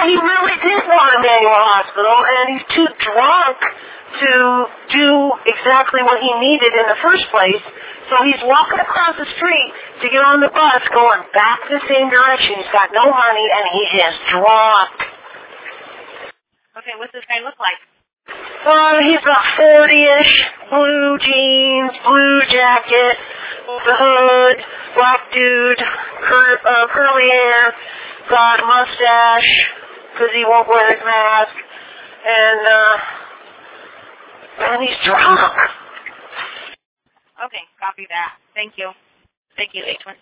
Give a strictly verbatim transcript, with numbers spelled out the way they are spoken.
he really did want Emmanuel Hospital, and he's too drunk to do exactly what he needed in the first place. So he's walking across the street to get on the bus, going back the same direction. He's got no money, and he is drunk. Okay, what's this guy look like? Uh, he's about forty-ish, blue jeans, blue jacket, the hood, black dude, cur- uh, curly hair, got a mustache, because he won't wear his mask, and, uh, and he's drunk. Okay, copy that. Thank you. Thank you, H one.